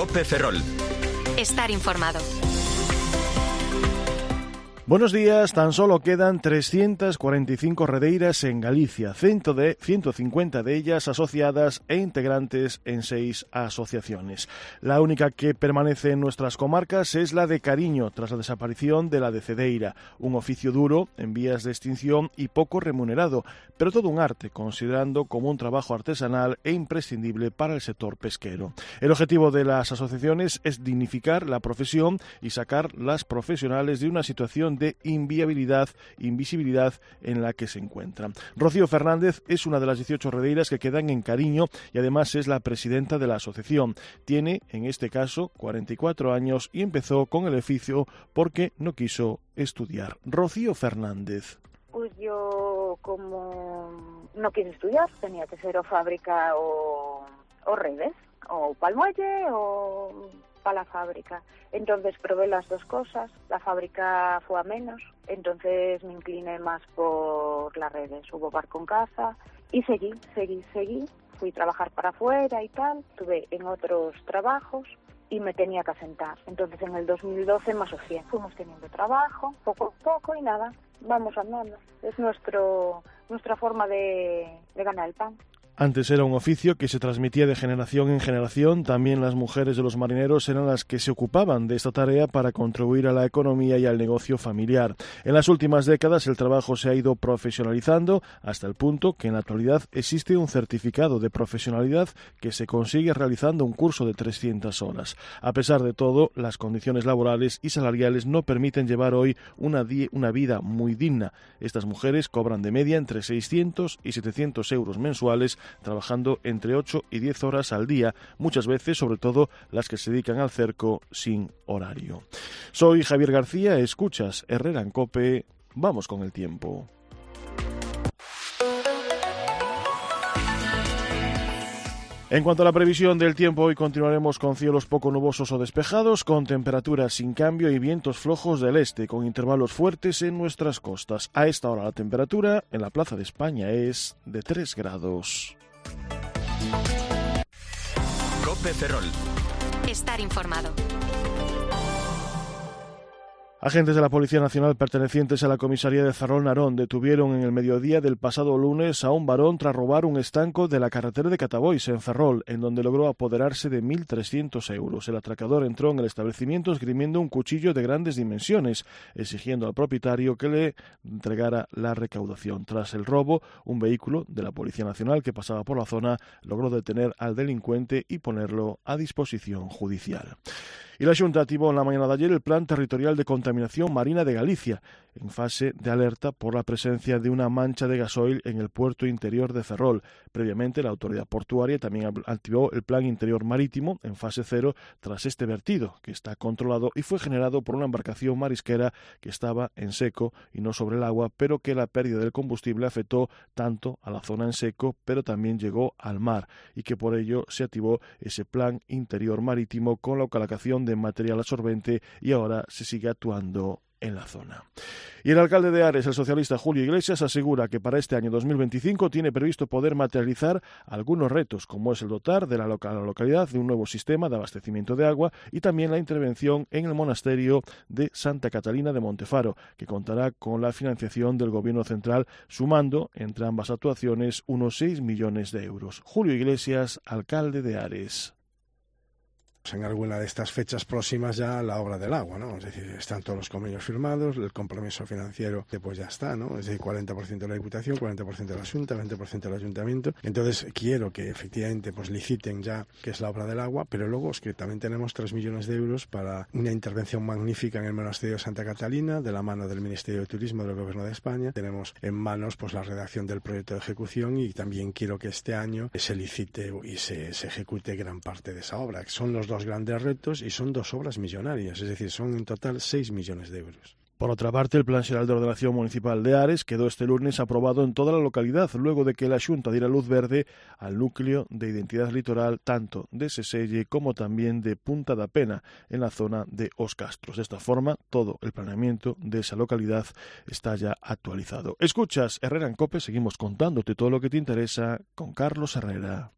COPE Ferrol. Estar informado. Buenos días, tan solo quedan 345 redeiras en Galicia, 150 de ellas asociadas e integrantes en 6 asociaciones. La única que permanece en nuestras comarcas es la de Cariño, tras la desaparición de la de Cedeira, un oficio duro, en vías de extinción y poco remunerado, pero todo un arte, considerando como un trabajo artesanal e imprescindible para el sector pesquero. El objetivo de las asociaciones es dignificar la profesión y sacar las profesionales de una situación de invisibilidad en la que se encuentran. Rocío Fernández es una de las 18 redeiras que quedan en Cariño y además es la presidenta de la asociación. Tiene, en este caso, 44 años y empezó con el oficio porque no quiso estudiar. Rocío Fernández. Pues yo, como no quise estudiar, tenía que ser o fábrica o redes, o pa'l muelle o para la fábrica. Entonces probé las dos cosas. La fábrica fue a menos, entonces me incliné más por las redes. Hubo barco en casa y seguí. Fui a trabajar para afuera y tal. Estuve en otros trabajos y me tenía que asentar. Entonces en el 2012 me asocié. Fuimos teniendo trabajo, poco a poco y nada, vamos andando. Es nuestra forma de ganar el pan. Antes era un oficio que se transmitía de generación en generación. También las mujeres de los marineros eran las que se ocupaban de esta tarea para contribuir a la economía y al negocio familiar. En las últimas décadas el trabajo se ha ido profesionalizando hasta el punto que en la actualidad existe un certificado de profesionalidad que se consigue realizando un curso de 300 horas. A pesar de todo, las condiciones laborales y salariales no permiten llevar hoy una vida muy digna. Estas mujeres cobran de media entre 600 y 700 euros mensuales, trabajando entre 8 y 10 horas al día, muchas veces, sobre todo las que se dedican al cerco, sin horario. Soy Javier García, escuchas Herrera en COPE, vamos con el tiempo. En cuanto a la previsión del tiempo, hoy continuaremos con cielos poco nubosos o despejados, con temperaturas sin cambio y vientos flojos del este, con intervalos fuertes en nuestras costas. A esta hora la temperatura en la Plaza de España es de 3 grados. COPE Ferrol. Estar informado. Agentes de la Policía Nacional pertenecientes a la comisaría de Ferrol-Narón detuvieron en el mediodía del pasado lunes a un varón tras robar un estanco de la carretera de Catabois, en Ferrol, en donde logró apoderarse de 1.300 euros. El atracador entró en el establecimiento esgrimiendo un cuchillo de grandes dimensiones, exigiendo al propietario que le entregara la recaudación. Tras el robo, un vehículo de la Policía Nacional que pasaba por la zona logró detener al delincuente y ponerlo a disposición judicial. Y la Xunta activó en la mañana de ayer el Plan Territorial de Contaminación Marina de Galicia, en fase de alerta por la presencia de una mancha de gasoil en el puerto interior de Ferrol. Previamente, la autoridad portuaria también activó el Plan Interior Marítimo en fase 0 tras este vertido, que está controlado y fue generado por una embarcación marisquera que estaba en seco y no sobre el agua, pero que la pérdida del combustible afectó tanto a la zona en seco, pero también llegó al mar, y que por ello se activó ese Plan Interior Marítimo con la colocación de material absorbente y ahora se sigue actuando en la zona. Y el alcalde de Ares, el socialista Julio Iglesias, asegura que para este año 2025 tiene previsto poder materializar algunos retos, como es el dotar de la localidad de un nuevo sistema de abastecimiento de agua y también la intervención en el monasterio de Santa Catalina de Montefaro, que contará con la financiación del Gobierno central, sumando entre ambas actuaciones unos 6 millones de euros. Julio Iglesias, alcalde de Ares. En alguna de estas fechas próximas ya la obra del agua, ¿no? Es decir, están todos los convenios firmados, el compromiso financiero pues ya está, ¿no? Es decir, 40% de la Diputación, 40% de la Xunta, 20% del Ayuntamiento. Entonces quiero que efectivamente pues liciten ya que es la obra del agua, pero luego es que también tenemos 3 millones de euros para una intervención magnífica en el monasterio de Santa Catalina, de la mano del Ministerio de Turismo del Gobierno de España. Tenemos en manos pues la redacción del proyecto de ejecución y también quiero que este año se licite y se ejecute gran parte de esa obra, que son los dos grandes retos y son 2 obras millonarias, es decir, son en total 6 millones de euros. Por otra parte, el Plan Xeral de Ordenación Municipal de Ares quedó este lunes aprobado en toda la localidad, luego de que la Xunta diera luz verde al núcleo de identidad litoral tanto de Seselle como también de Punta da Pena, en la zona de Os Castros. De esta forma, todo el planeamiento de esa localidad está ya actualizado. Escuchas Herrera en COPE, seguimos contándote todo lo que te interesa con Carlos Herrera.